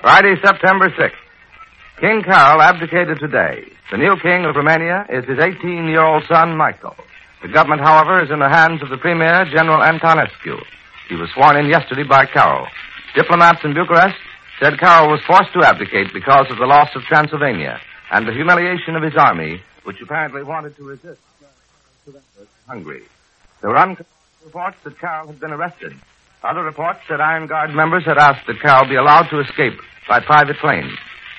Friday, September 6th. King Carol abdicated today. The new king of Romania is his 18-year-old son, Michael. The government, however, is in the hands of the Premier, General Antonescu. He was sworn in yesterday by Carol. Diplomats in Bucharest said Carol was forced to abdicate because of the loss of Transylvania and the humiliation of his army, which apparently wanted to resist Hungary. There were unconfirmed reports that Carol had been arrested. Other reports said Iron Guard members had asked that Carol be allowed to escape by private plane.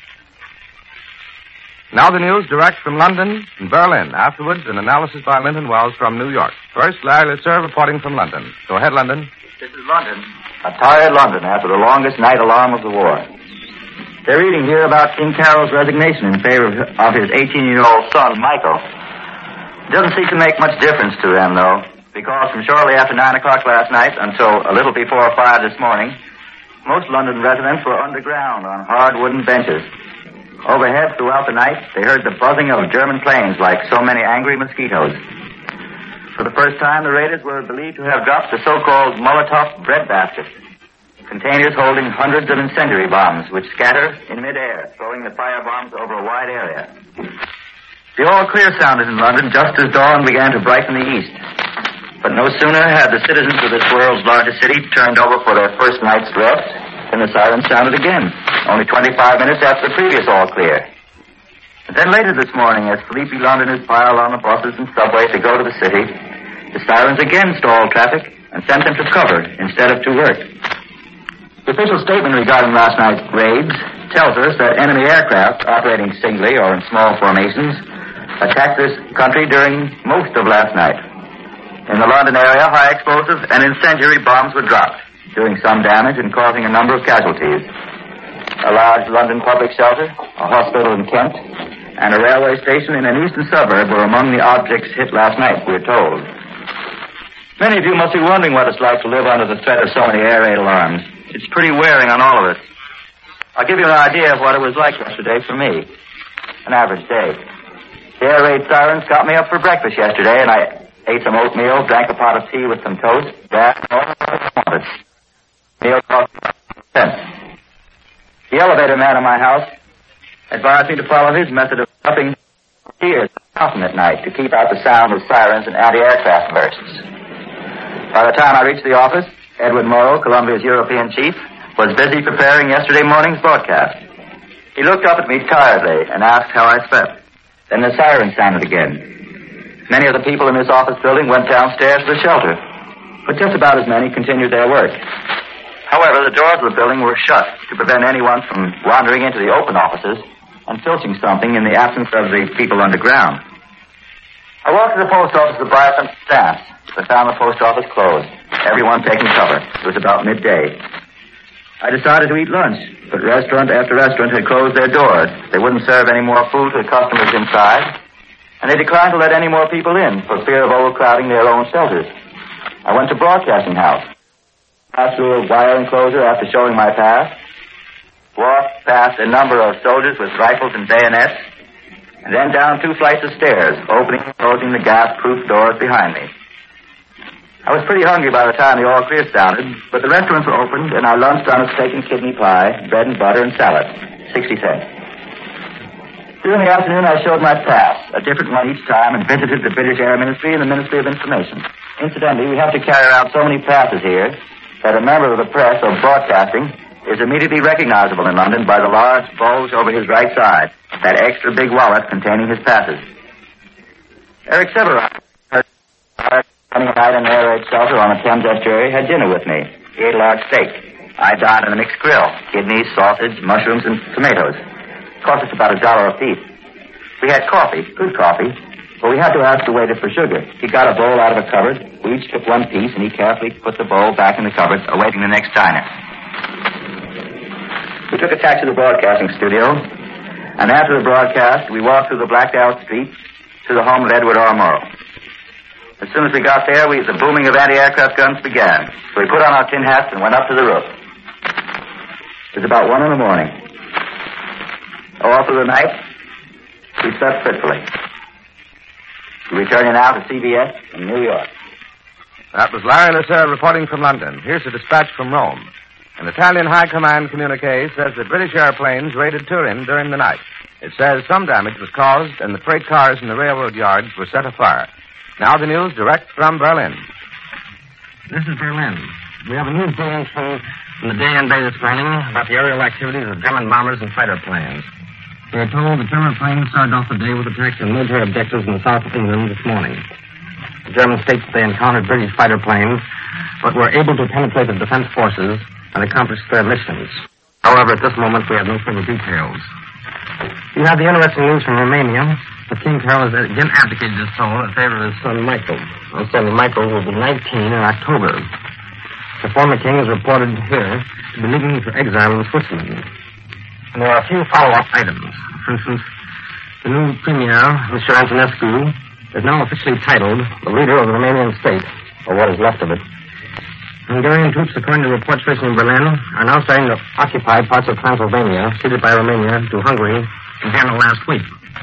Now the news direct from London and Berlin. Afterwards, an analysis by Linton Wells from New York. First, Larry Letzer reporting from London. Go ahead, London. This is London. A tired London after the longest night alarm of the war. They're reading here about King Carol's resignation in favor of his 18-year-old son, Michael. It doesn't seem to make much difference to them, though, because from shortly after 9 o'clock last night until a little before 5 this morning, most London residents were underground on hard wooden benches. Overhead throughout the night, they heard the buzzing of German planes like so many angry mosquitoes. For the first time, the raiders were believed to have dropped the so-called Molotov breadbasket, containers holding hundreds of incendiary bombs which scatter in midair, throwing the firebombs over a wide area. The all clear sounded in London just as dawn began to brighten the east. But no sooner had the citizens of this world's largest city turned over for their first night's rest than the siren sounded again, only 25 minutes after the previous all clear. And then later this morning, as sleepy Londoners piled on the buses and subways to go to the city, the sirens again stalled traffic and sent them to cover instead of to work. The official statement regarding last night's raids tells us that enemy aircraft operating singly or in small formations attacked this country during most of last night. In the London area, high explosive and incendiary bombs were dropped, doing some damage and causing a number of casualties. A large London public shelter, a hospital in Kent, and a railway station in an eastern suburb were among the objects hit last night, we're told. Many of you must be wondering what it's like to live under the threat of so many air raid alarms. It's pretty wearing on all of us. I'll give you an idea of what it was like yesterday for me. An average day. The air raid sirens got me up for breakfast yesterday, and I ate some oatmeal, drank a pot of tea with some toast, that and all I wanted. Meal cost $0.10. The elevator man in my house advised me to follow his method of stuffing tears often at night to keep out the sound of sirens and anti-aircraft bursts. By the time I reached the office, Edward Morrow, Columbia's European chief, was busy preparing yesterday morning's broadcast. He looked up at me tiredly and asked how I slept. Then the siren sounded again. Many of the people in this office building went downstairs to the shelter, but just about as many continued their work. However, the doors of the building were shut to prevent anyone from wandering into the open offices and filching something in the absence of the people underground. I walked to the post office to buy some stamps, but found the post office closed, everyone taking cover. It was about midday. I decided to eat lunch, but restaurant after restaurant had closed their doors. They wouldn't serve any more food to the customers inside, and they declined to let any more people in for fear of overcrowding their own shelters. I went to Broadcasting House, passed through a wire enclosure after showing my pass, walked past a number of soldiers with rifles and bayonets, and then down 2 flights of stairs, opening and closing the gas-proof doors behind me. I was pretty hungry by the time the all clear sounded, but the restaurants were opened, and I lunched on a steak and kidney pie, bread and butter, and salad. 60 cents. During the afternoon, I showed my pass, a different one each time, and visited the British Air Ministry and the Ministry of Information. Incidentally, we have to carry around so many passes here that a member of the press or broadcasting is immediately recognizable in London by the large bulge over his right side, that extra big wallet containing his passes. Eric Severin, running a night in an air raid shelter on the Thames estuary, had dinner with me. He ate a large steak. I dined on a mixed grill, kidneys, sausage, mushrooms, and tomatoes. It cost us about $1 a piece. We had coffee, good coffee, but we had to ask the waiter for sugar. He got a bowl out of a cupboard. We each took one piece, and he carefully put the bowl back in the cupboard, awaiting the next diner. We took a taxi to the broadcasting studio, and after the broadcast, we walked through the blacked-out streets to the home of Edward R. Morrow. As soon as we got there, the booming of anti-aircraft guns began. So we put on our tin hats and went up to the roof. It was about 1 a.m. All through the night, we slept fitfully. We return now to CBS in New York. That was Larry Letzer reporting from London. Here's a dispatch from Rome. An Italian High Command communique says that British airplanes raided Turin during the night. It says some damage was caused and the freight cars in the railroad yards were set afire. Now the news direct from Berlin. This is Berlin. We have a news bulletin from the day this morning about the aerial activities of German bombers and fighter planes. We are told the German planes started off the day with attacks on military objectives in the south of England this morning. The Germans state that they encountered British fighter planes, but were able to penetrate the defense forces and accomplish their missions. However, at this moment, we have no further details. You have the interesting news from Romania that King Carol has again abdicated his throne in favor of his son Michael. His son Michael will be 19 in October. The former king is reported here to be leaving for exile in Switzerland. And there are a few follow-up items. For instance, the new premier, Mr. Antonescu, is now officially titled the leader of the Romanian state, or what is left of it. Hungarian troops, according to reports reaching Berlin, are now starting to occupy parts of Transylvania, ceded by Romania to Hungary in Vienna last week.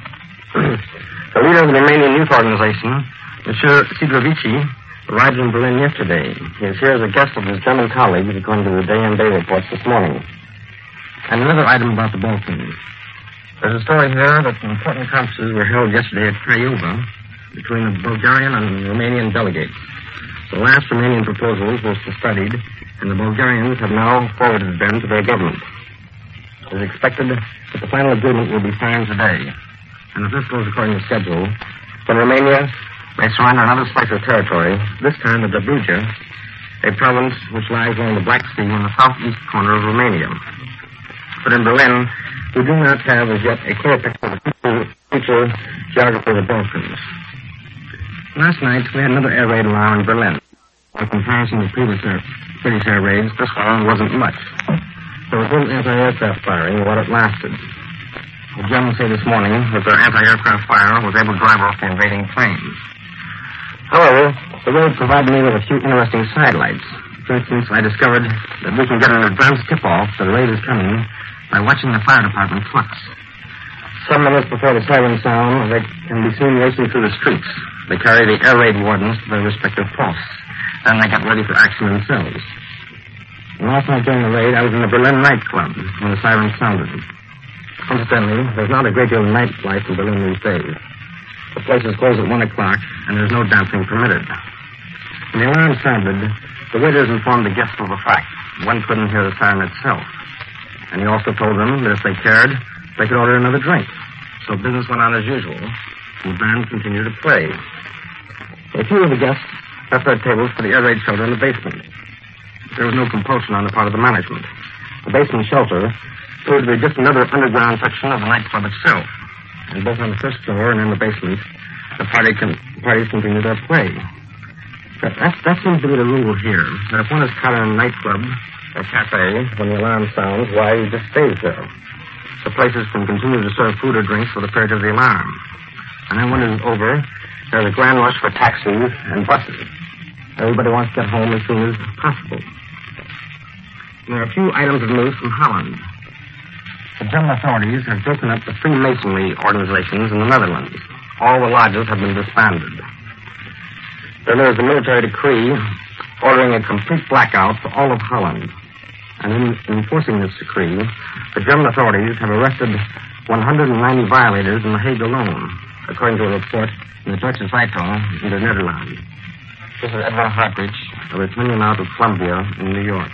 The leader of the Romanian Youth Organization, Monsieur Sidrovici, arrived in Berlin yesterday. He is here as a guest of his German colleagues, according to the day reports this morning. And another item about the Balkans. There's a story here that important conferences were held yesterday at Craiova between the Bulgarian and Romanian delegates. The last Romanian proposals were studied, and the Bulgarians have now forwarded them to their government. It is expected that the final agreement will be signed today. And if this goes according to schedule, then Romania may surrender another slice of territory, this time the Dobruja, a province which lies along the Black Sea in the southeast corner of Romania. But in Berlin, we do not have as yet a clear picture of the future geography of the Balkans. Last night, we had another air raid around Berlin. In comparison to previous British air raids, this one wasn't much. There was little anti-aircraft firing while it lasted. The Germans say this morning that their anti-aircraft fire was able to drive off the invading planes. However, the raid provided me with a few interesting sidelights. For instance, I discovered that we can get an advance tip-off that a raid is coming by watching the fire department trucks. Some minutes before the siren sound, they can be seen racing through the streets. They carry the air raid wardens to their respective posts. Then they get ready for action themselves. And last night during the raid, I was in the Berlin nightclub when the siren sounded. Incidentally, there's not a great deal of nightlife in Berlin these days. The place is closed at 1 o'clock, and there's no dancing permitted. When the alarm sounded, the waiters informed the guests of the fact. One couldn't hear the siren itself. And he also told them that if they cared, they could order another drink. So business went on as usual, and the band continued to play. A few of the guests left their tables for the air raid shelter in the basement. There was no compulsion on the part of the management. The basement shelter proved to be just another underground section of the nightclub itself. And both on the first floor and in the basement, the parties continued their play. That seems to be the rule here, that if one is caught in a nightclub or cafe when the alarm sounds, why, he just stays there. The places can continue to serve food or drinks for the period of the alarm. And then when it is over, there's a grand rush for taxis and buses. Everybody wants to get home as soon as possible. There are a few items of news from Holland. The German authorities have broken up the Freemasonry organizations in the Netherlands. All the lodges have been disbanded. Then there is a military decree ordering a complete blackout for all of Holland. And in enforcing this decree, the German authorities have arrested 190 violators in The Hague alone, according to a report in the Deutsche Zeitung in the Netherlands. This is Edwin Hartridge, returning now to Columbia in New York.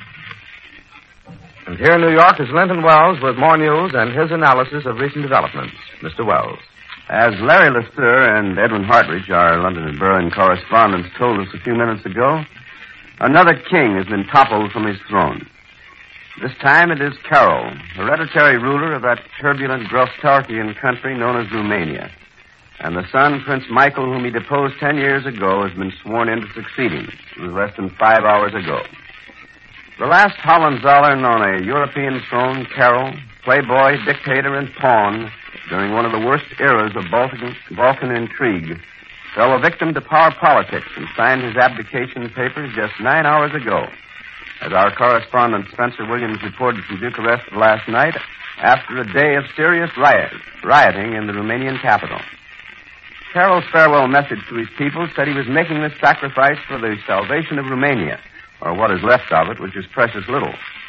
And here in New York is Linton Wells with more news and his analysis of recent developments. Mr. Wells. As Larry Lester and Edwin Hartridge, our London and Berlin correspondents, told us a few minutes ago, another king has been toppled from his throne. This time it is Carol, hereditary ruler of that turbulent Grostarchian country known as Romania. And the son, Prince Michael, whom he deposed 10 years ago, has been sworn in to succeed him. It was less than 5 hours ago. The last Hohenzollern on a European throne, Carol, playboy, dictator, and pawn, during one of the worst eras of Balkan intrigue, fell a victim to power politics and signed his abdication papers just 9 hours ago. As our correspondent Spencer Williams reported from Bucharest last night, after a day of serious rioting in the Romanian capital. Carol's farewell message to his people said he was making this sacrifice for the salvation of Romania, or what is left of it, which is precious little.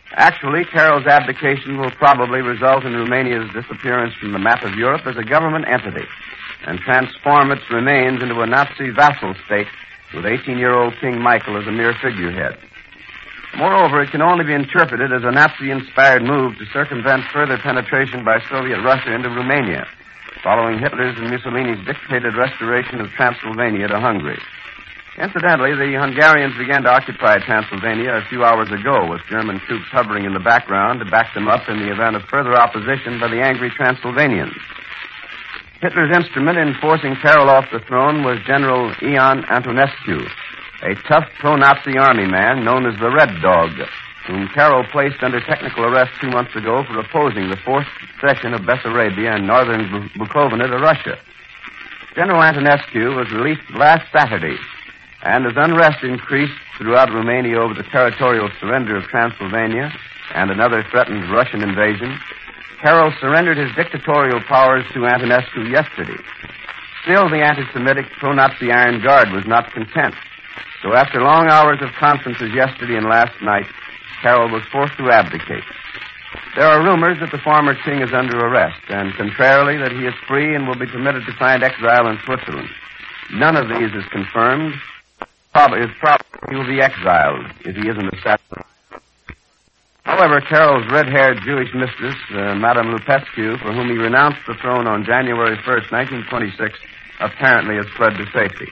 Actually, Carroll's abdication will probably result in Romania's disappearance from the map of Europe as a government entity and transform its remains into a Nazi vassal state with 18-year-old King Michael as a mere figurehead. Moreover, it can only be interpreted as a Nazi-inspired move to circumvent further penetration by Soviet Russia into Romania, following Hitler's and Mussolini's dictated restoration of Transylvania to Hungary. Incidentally, the Hungarians began to occupy Transylvania a few hours ago, with German troops hovering in the background to back them up in the event of further opposition by the angry Transylvanians. Hitler's instrument in forcing Carroll off the throne was General Ion Antonescu, a tough pro-Nazi army man known as the Red Dog, whom Carroll placed under technical arrest 2 months ago for opposing the forced cession of Bessarabia and northern Bukovina to Russia. General Antonescu was released last Saturday, and as unrest increased throughout Romania over the territorial surrender of Transylvania and another threatened Russian invasion, Carroll surrendered his dictatorial powers to Antonescu yesterday. Still, the anti-Semitic pro-Nazi Iron Guard was not content. So after long hours of conferences yesterday and last night, Carroll was forced to abdicate. There are rumors that the former king is under arrest, and contrarily that he is free and will be permitted to find exile in Switzerland. None of these is confirmed. It's probable he will be exiled if he isn't assassinated. However, Carroll's red-haired Jewish mistress, Madame Lupescu, for whom he renounced the throne on January 1st, 1926, apparently has fled to safety.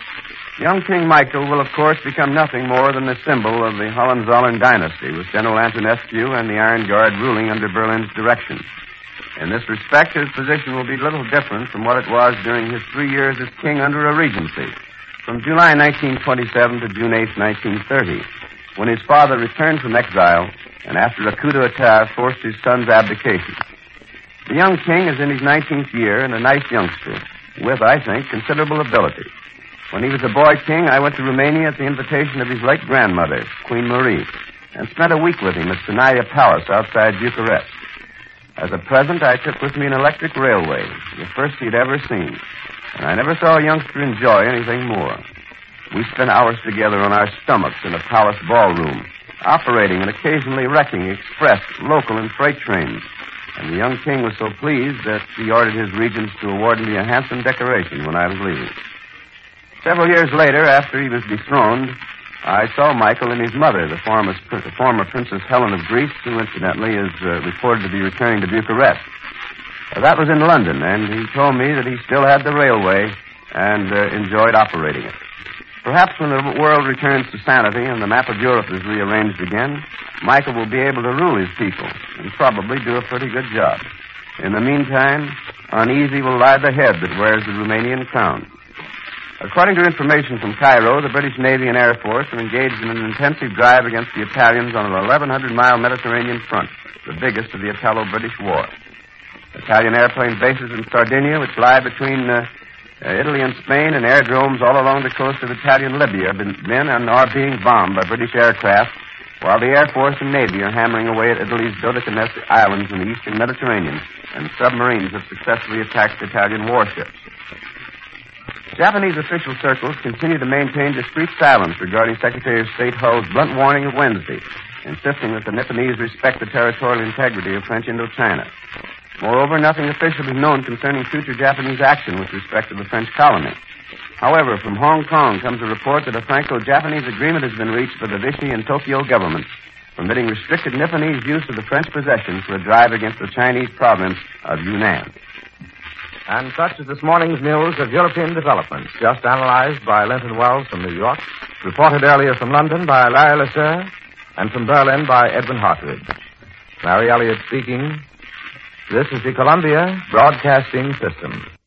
Young King Michael will, of course, become nothing more than the symbol of the Hohenzollern dynasty, with General Antonescu and the Iron Guard ruling under Berlin's direction. In this respect, his position will be little different from what it was during his 3 years as king under a regency, from July 1927 to June 8, 1930, when his father returned from exile and after a coup d'etat forced his son's abdication. The young king is in his 19th year and a nice youngster, with, I think, considerable ability. When he was a boy king, I went to Romania at the invitation of his late grandmother, Queen Marie, and spent a week with him at Sinaia Palace outside Bucharest. As a present, I took with me an electric railway, the first he'd ever seen, and I never saw a youngster enjoy anything more. We spent hours together on our stomachs in a palace ballroom, operating and occasionally wrecking express, local, and freight trains. And the young king was so pleased that he ordered his regents to award me a handsome decoration when I was leaving. Several years later, after he was dethroned, I saw Michael and his mother, the former Princess Helen of Greece, who incidentally is reported to be returning to Bucharest. That was in London, and he told me that he still had the railway and enjoyed operating it. Perhaps when the world returns to sanity and the map of Europe is rearranged again, Michael will be able to rule his people and probably do a pretty good job. In the meantime, uneasy will lie the head that wears the Romanian crown. According to information from Cairo, the British Navy and Air Force are engaged in an intensive drive against the Italians on an 1,100-mile Mediterranean front, the biggest of the Italo-British War. Italian airplane bases in Sardinia, which lie between Italy and Spain, and aerodromes all along the coast of Italian Libya have been and are being bombed by British aircraft, while the Air Force and Navy are hammering away at Italy's Dodecanese Islands in the eastern Mediterranean, and submarines have successfully attacked Italian warships. Japanese official circles continue to maintain discreet silence regarding Secretary of State Hull's blunt warning of Wednesday, insisting that the Nipponese respect the territorial integrity of French Indochina. Moreover, nothing official is known concerning future Japanese action with respect to the French colony. However, from Hong Kong comes a report that a Franco-Japanese agreement has been reached by the Vichy and Tokyo governments, permitting restricted Nipponese use of the French possessions for a drive against the Chinese province of Yunnan. And such is this morning's news of European developments, just analyzed by Linton Wells from New York, reported earlier from London by Larry Lasser, and from Berlin by Edwin Hartridge. Larry Elliott speaking. This is the Columbia Broadcasting System.